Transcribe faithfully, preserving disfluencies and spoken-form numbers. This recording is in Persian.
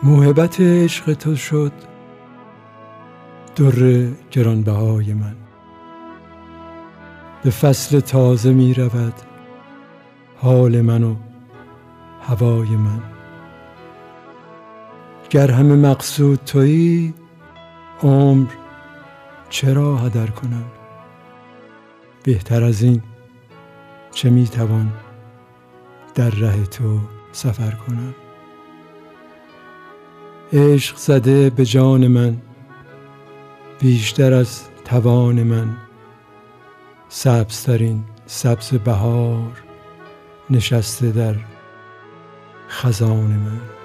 موهبت عشق تو شد در گرانبهای من. به فصل تازه می رود حال من و هوای من. گر همه مقصود تویی عمر چرا هدر کنم؟ بهتر از این چه می توان در ره تو سفر کنم؟ عشق زده به جان من بیشتر از توان من، سبزترین سبز بهار نشسته در خزان من.